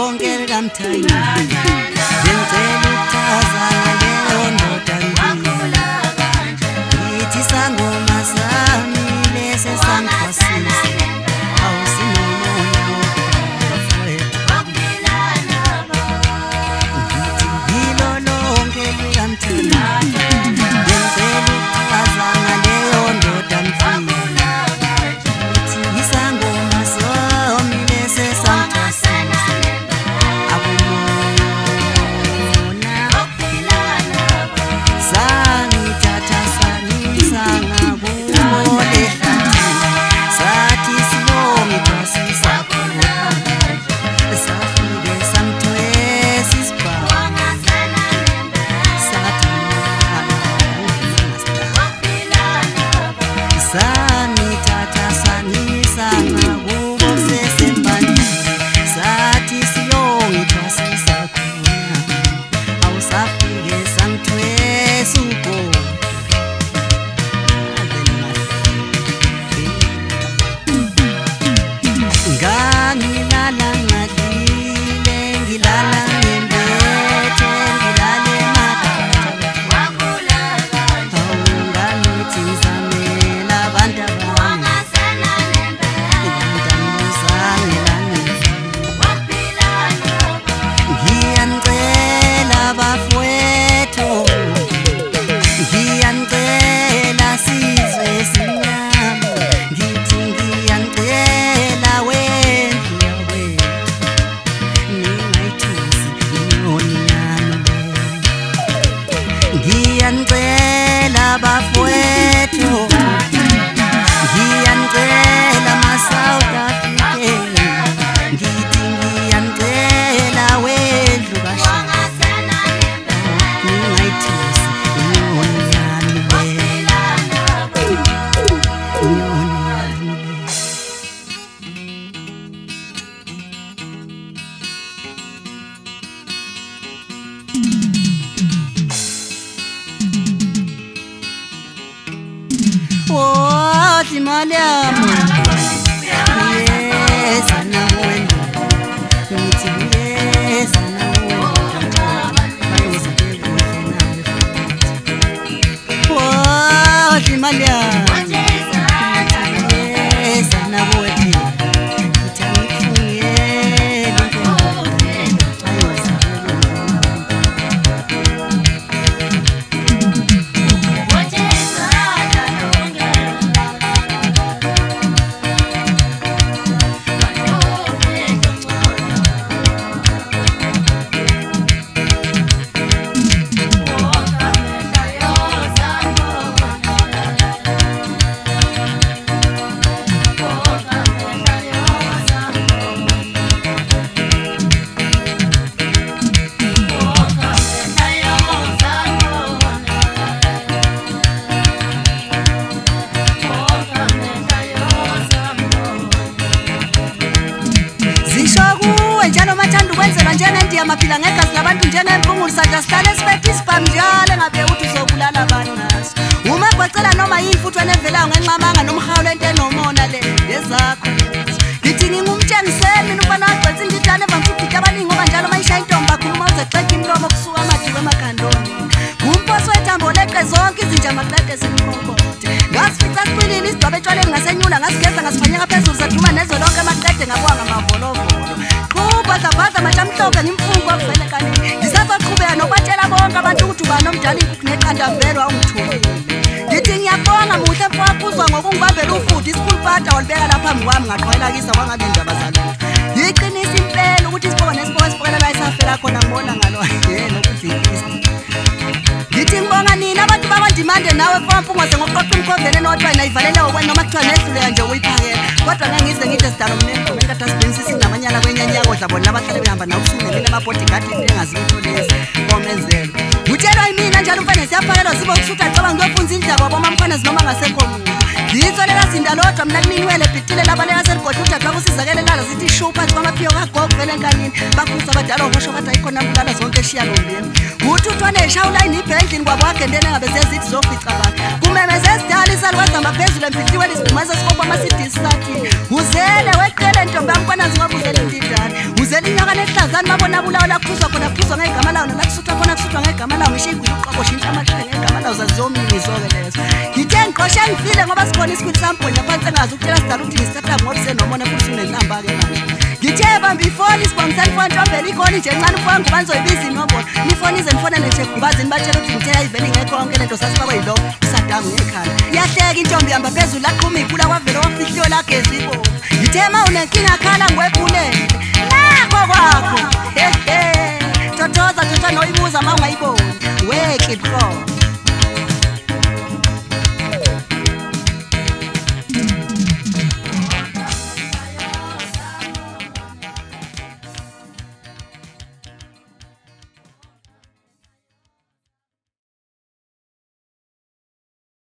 lonke likamthayini ngicela ukuchaza ngaleyo ndoda ngithi sangoma sami lesi sangithwasisa awusinomona ngithi ngilo lonke likamthayini ngicela ukuchaza ngaleyo ndoda amaphila ngegazi labantu njenempungulu sadla sihlale sibethe isibhamu njalo engabe uthi uzobulala abantu ngaso uma kwacela noma yini futhi wena evelayo ngenxamanga nomhawulo ento enomona le ngezakho ngithi ngingumtshengiseni mina ubana wagcwetha indidane evamsa ukudida abaningi ngoba njalo mayishaya intombi bakhuluma uzeqeda imlomo kusuka amadiwe emakhandoni ngumposi wethambo leqe zonke izinja amaqede simkhombote ngasifica siqilile isidwabe etshwaleni ngasenyula ngasigeza ngasifanyeka phezulu saduma nezo lonke amaqede ngabuka ngamavolovolo Baza majamhlobo ngimfungo kuvele kanini ngisasaqhubeka nokwatshela bonke abantu ukuthi uba nomdala inkukhu neqanda velwa ungithulile ngithi ngiyabonga muhle mfowakuzwa ngokungibambela ufuthi isikhulupata walibeka lapha phambi kwami ngaqhwela kisa kwangabe indaba zalento ngiqinisa impela ukuthi isiboko nesiboko esibokela la isafela khona ngibona ngalo yena ukuthi ngithi ngibonga nina abantu bakwandimande nawe mfowampungo sengoqoqa umkhoveni enodwa nayivalele okwena noma kuthiwa nehluleka nje uyiphakela kodwa ngize ngithi sidalo mnengo menkathi asibenzisa namanyala kwenyanya kodwa bona abahlale behamba nawo usungelele amabodyguard engazi ukuthi lezi komenzelo utshelwa yimina njalo mfana siyaphakelwa sibo kusutha acaba ngiyofunza indaba kwabo mamfana zinoma ngasekho muntu ngitsolela zinda lodwa mina kuninwele bhitile labaleka seligodwa uJaxa kusizakele lala zithi shupa kwamaphiyo kagogo vele nkanini bakhuza abadala okusho bathi ayikhona kulala zonke eshiya lombeni uthi uthwane eshawula iniphe endlini kwabo agendene ngabe sezithi zofica bakhe kumemeze sidala isalwaza maphezulu empihliwe lisibhumaza sikopha amasidisi sathi uzele weqele ntombi yamfana zingabuzela indidane uzele inyoka nehlaza Bazali babona bulawa la kuphuzwa khona kuphuzwa ngegama lawo nala kusuthwa khona kusuthwa ngegama lawo ngisho igwili uqobo shintsha amaqhinga ngegama lawo zazomini zonke lezo. Ngithe ngiqoshe ngifile ngoba sikhona isikhwili samphonya phansi engazi ukutshela sidala ukuthi ngisithatha ngoba senomona futhi unenamba ke manje. Ngithe bamba ifoni sibongisana ifoni Ntombela ikhona nje encane ufona ngoba nizoyibiza inombolo. Nifoni ize nifonele nje Gubazini batshela ukuthi ngithe ayiveli ngekho konke lento sasifakwe yilo uSadamu ngekhaya. Iyahleka intombi ihamba phezulu aqhuma iphula kwavela wafihliyo lagezi ibomvu. Ngithe ma unenkinga khala ngwephulele. Nakho kwakho. Totoza noyibuza ma ungayiboni. Wekhe bro.